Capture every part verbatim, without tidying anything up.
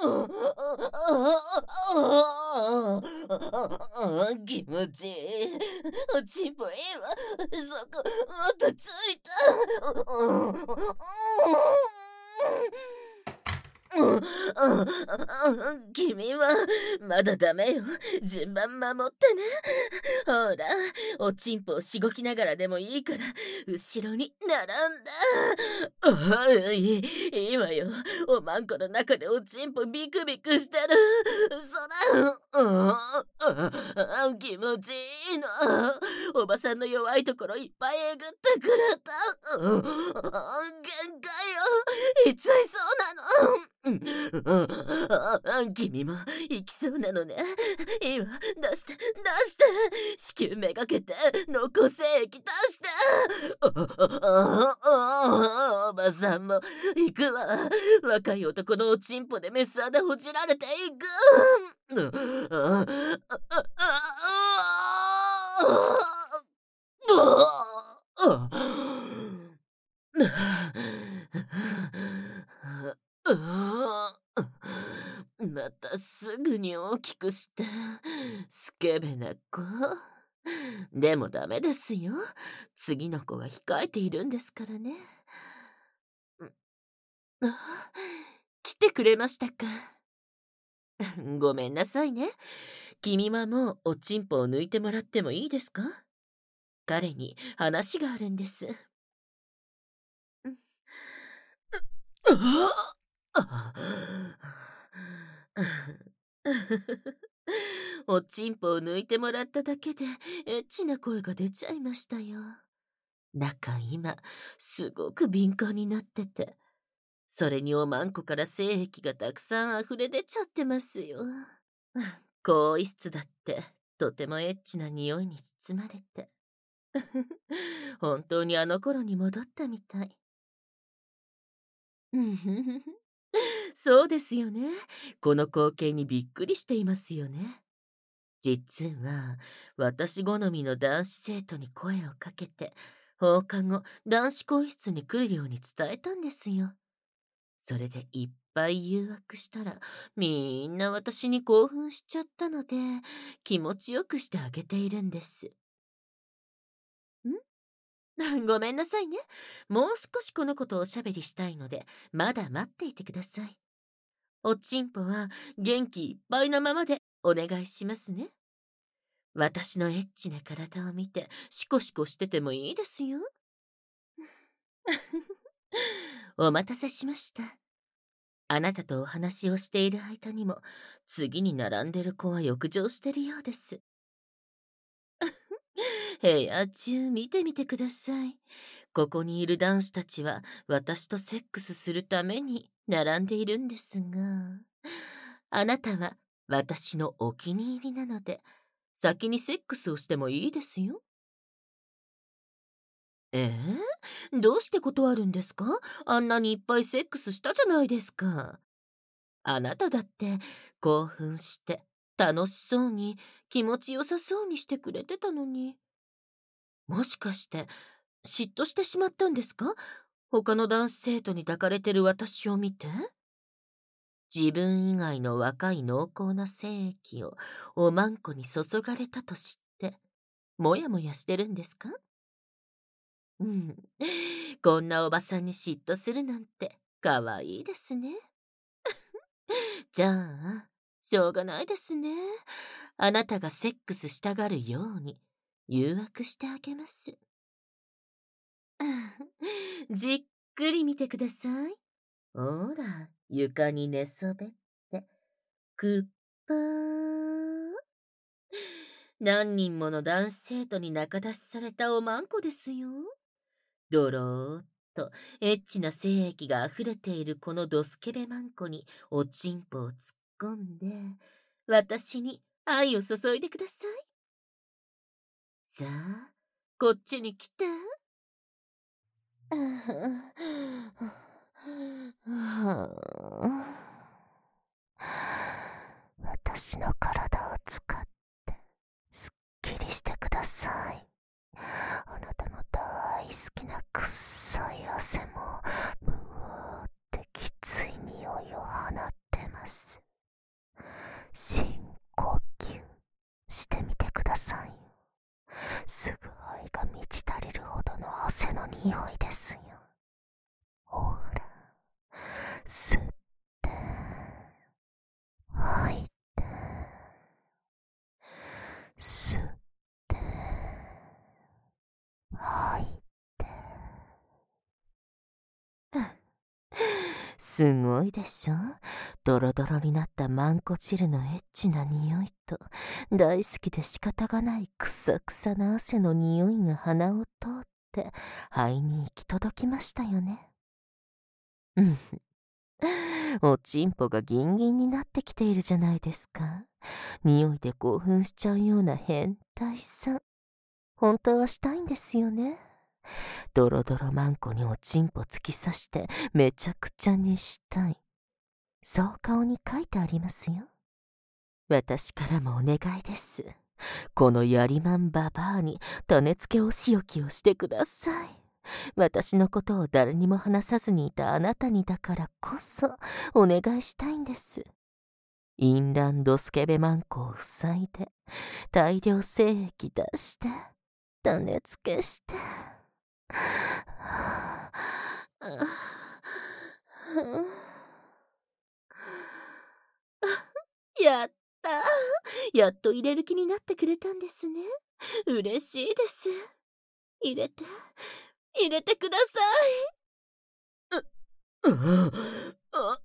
気持ちいい。おちんぽいいわ。そこ、もっとついた。君はまだダメよ。順番守ってね。ほら、おちんぽをしごきながらでもいいから後ろに並んだ。あいい、いいわよ。おまんこの中でおちんぽビクビクしてる。そら、ああ気持ちいいの。おばさんの弱いところいっぱいえぐってくれた。うん限界よ。いついそうなの。うん、君も行きそうなのね。いいわ、出して出して子宮めがけて濃厚精液出して。おおばさんも行くわ。若い男のおちんぽでメス穴ほじられていく。またすぐに大きくしてスケベな子。でもダメですよ。次の子が控えているんですからね。あ、来てくれましたか。ごめんなさいね。君はもうおちんぽを抜いてもらってもいいですか。彼に話があるんです。おちんぽを抜いてもらっただけでエッチな声が出ちゃいましたよ。中今すごく敏感になってて、それにおまんこから精液がたくさん溢れ出ちゃってますよ。更衣室だってとてもエッチな匂いに包まれて本当にあの頃に戻ったみたい。そうですよね。この光景にびっくりしていますよね。実は私好みの男子生徒に声をかけて放課後男子更衣室に来るように伝えたんですよ。それでいっぱい誘惑したらみんな私に興奮しちゃったので気持ちよくしてあげているんです。んごめんなさいね。もう少しこの子とおしゃべりしたいのでまだ待っていてください。おちんぽは元気いっぱいなままでお願いしますね。私のエッチな体を見てシコシコしててもいいですよ。お待たせしました。あなたとお話をしている間にも次に並んでる子は浴場してるようです。部屋中見てみてください。ここにいる男子たちは私とセックスするために並んでいるんですが、あなたは私のお気に入りなので先にセックスをしてもいいですよ。ええ、どうして断るんですか。あんなにいっぱいセックスしたじゃないですか。あなただって興奮して楽しそうに気持ちよさそうにしてくれてたのに。もしかして嫉妬してしまったんですか。他の男子生徒に抱かれてる私を見て。自分以外の若い濃厚な精液をおまんこに注がれたと知ってもやもやしてるんですか。うん、こんなおばさんに嫉妬するなんてかわいいですね。じゃあしょうがないですね。あなたがセックスしたがるように誘惑してあげます。じっくり見てください。ほら、床に寝そべって、くっぱー。何人もの男子生徒に仲出しされたおまんこですよ。ドローっとエッチな精液が溢れているこのドスケベマンコにおちんぽを突っ込んで、私に愛を注いでください。さあ、こっちに来て。 私の体を使ってすっきりしてください。あなたの大好きなくっさい汗もむわーってきつい匂いを放ってます。 深呼吸してみてください。すぐ肺が満ち足りるほどの汗の匂いですよ。ほら、吸って吐いて、吸って吐いて。すごいでしょ。ドロドロになったマンコ汁のエッチな匂いと、大好きで仕方がないくさくさな汗の匂いが鼻を通って肺に行き届きましたよね。うん。おちんぽがギンギンになってきているじゃないですか。匂いで興奮しちゃうような変態さん。本当はしたいんですよね。ドロドロマンコにおちんぽ突き刺してめちゃくちゃにしたい。そう顔に書いてありますよ。私からもお願いです。このやりまんババアに種付けお仕置きをしてください。私のことを誰にも話さずにいたあなたにだからこそお願いしたいんです。インランドスケベマンコを塞いで大量精液出して種付けしてやった。やっと入れる気になってくれたんですね。嬉しいです。入れて、入れてください。う、う、あ、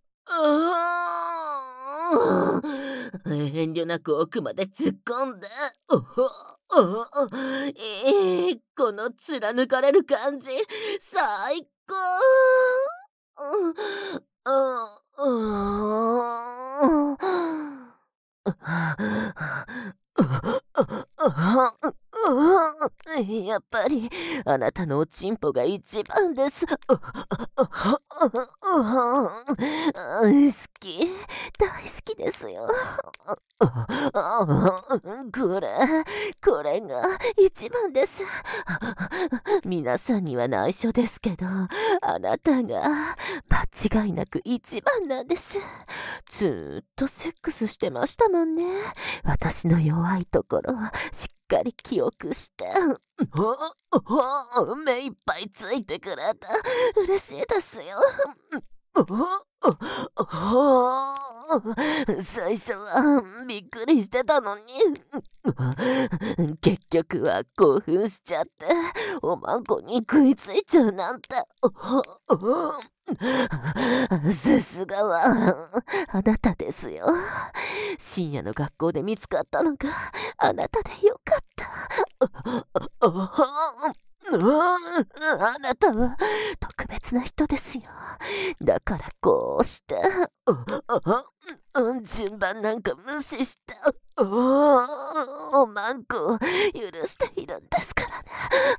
あ遠慮なく奥まで突っ込んで、おほ、おほ、えー、この貫かれる感じ、最高。うんうんやっぱりあなたのおちんぽが一番です。好き、大好きですよ。これ、これが一番です。皆さんには内緒ですけど、あなたが間違いなく一番なんです。ずーっとセックスしてましたもんね。私の弱いところはしっかり記憶して、目いっぱいついてくれて嬉しいですよ。最初はびっくりしてたのに結局は興奮しちゃっておまんこに食いついちゃうなんて。さすがはあなたですよ。深夜の学校で見つかったのがあなたでよかった。あなたは特別な人ですよ。だからこうして順番なんか無視しておまんこを許しているんですからね。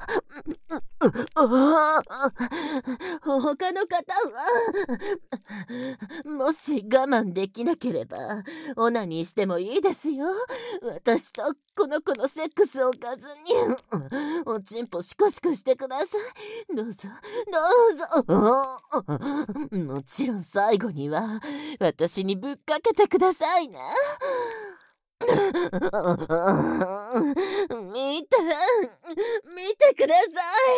他の方はもし我慢できなければオナニーしてもいいですよ。私とこの子のセックスをおかずにおちんぽシコシコしてください。どうぞどうぞ。もちろん最後には私にぶっかけてくださいね。見て見てくださ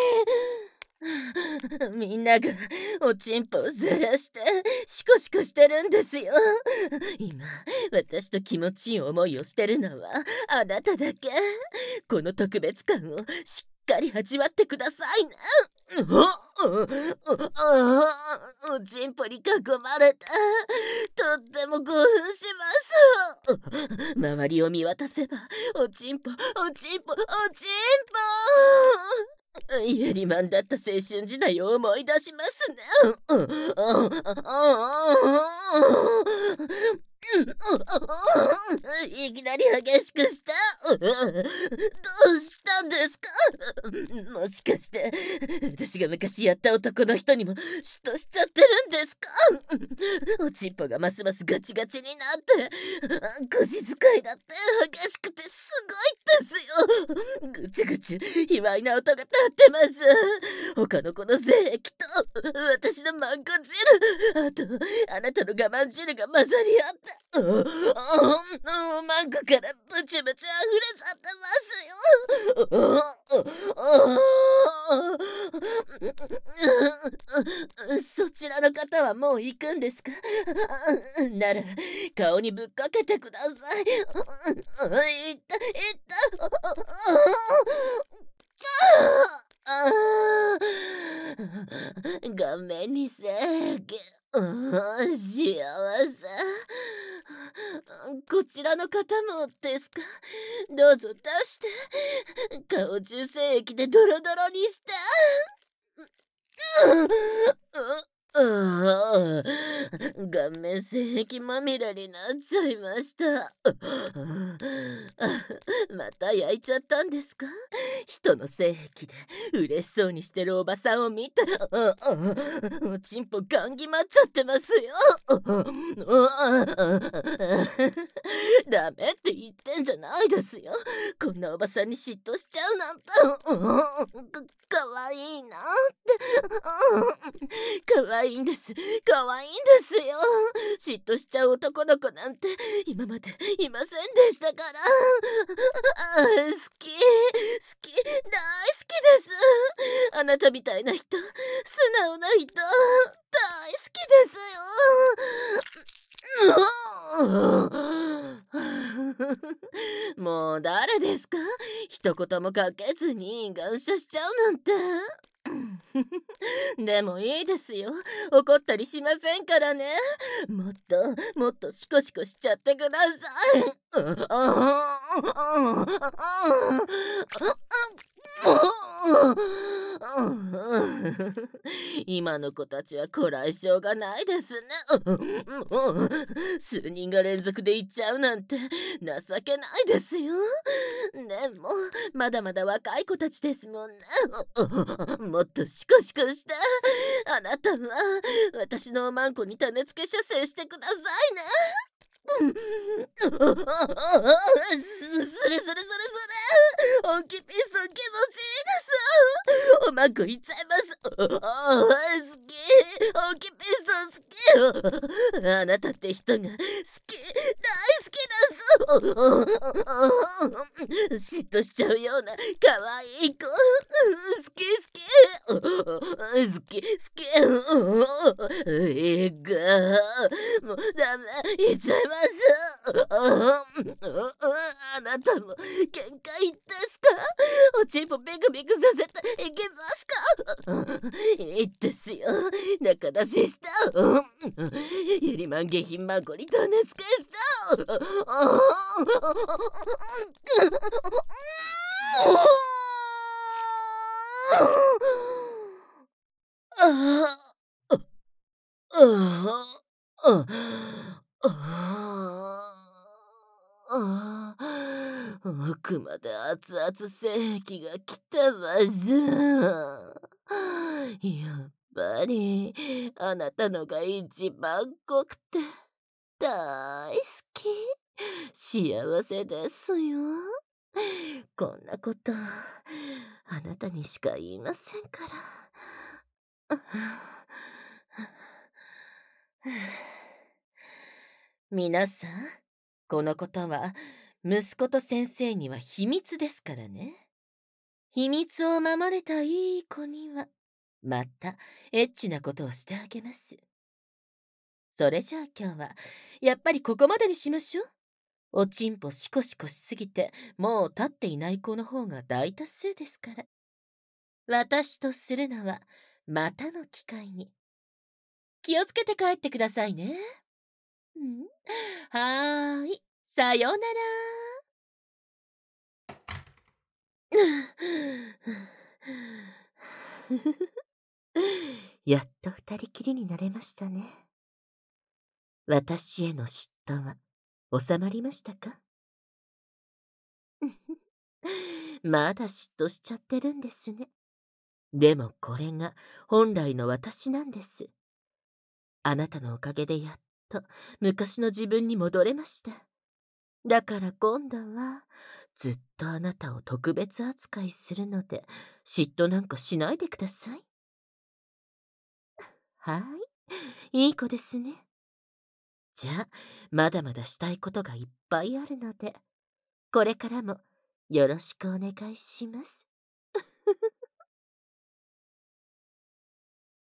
い。みんながおちんぽをずらしてシコシコしてるんですよ。今私と気持ちいい思いをしてるのはあなただけ。この特別感をしっかり味わってくださいね。おちんぽに囲まれてとっても興奮します。周りを見渡せばおちんぽおちんぽおちんぽやりまんだった青春時代を思い出しますね。いきなり激しくした。どうしたんですか？もしかして私が昔やった男の人にも嫉妬しちゃってるんですか？おちんぽがますますガチガチになって腰使いだって激しくてすごいですよ。ぐちぐち卑猥な音が立ってます。他の子の精液と私のマンコ汁、あとあなたの我慢汁が混ざり合ってう、う、う、マンコからブチブチ溢れちゃってますよ。う、う、う、そちらの方はもう行くんですか？なら顔にぶっかけてください。いったいった。ああ、顔面に正義、うん、幸せ。こちらの方もですか？どうぞ出して。顔中精液でドロドロにして。う、う、顔面精液まみれになっちゃいました。また焼いちゃったんですか？人の性癖で嬉しそうにしてるおばさんを見たら、おちんぽガン決まっちゃってますよ。ダメって言ってんじゃないですよ。こんなおばさんに嫉妬しちゃうなんて。か、かわいいなって。かわいいんです。かわいいんですよ。嫉妬しちゃう男の子なんて今までいませんでしたから。あ、好き、好き、大好きです。あなたみたいな人、素直な人、大好きですよ。もう誰ですか？一言もかけずに感謝しちゃうなんて。でもいいですよ。怒ったりしませんからね。もっともっとシコシコしちゃってください。今の子たちはこらえ性がないですね。数人が連続で言っちゃうなんて情けないですよ。でもまだまだ若い子たちですもんね。もっとシコシコして。あなたは私のおまんこに種付け射精してくださいね。す、それそれそれそれ。本気ピストン気持ちいいです。おまんこいっちゃいます。好き。本気ピストン好き。あなたって人が好き。大好きです。嫉妬しちゃうような可愛い子。好き好き。好き好き。えがもうダメ。言っちゃいます。あなたも限界ですか？おちんぽビクビクさせていけますか？いいですよ。仲出しした。ゆりまん下品まんこに種付けした。ああ、ああ、ああ、奥まで熱々精液が来てます。やっぱりあなたのが一番濃くて大好き。幸せですよ。こんなことあなたにしか言いませんから。皆さん、このことは息子と先生には秘密ですからね。秘密を守れたいい子にはまたエッチなことをしてあげます。それじゃあ今日はやっぱりここまでにしましょう。おちんぽシコシコしすぎてもう立っていない子の方が大多数ですから。私とするのはまたの機会に。気をつけて帰ってくださいね。うん、はーい、さようなら。やっと二人きりになれましたね。私への嫉妬は収まりましたか？まだ嫉妬しちゃってるんですね。でもこれが本来の私なんです。あなたのおかげでやっと昔の自分に戻れました。だから今度はずっとあなたを特別扱いするので嫉妬なんかしないでください。はい、いい子ですね。 じゃあ、まだまだしたいことがいっぱいあるので、これからもよろしくお願いします。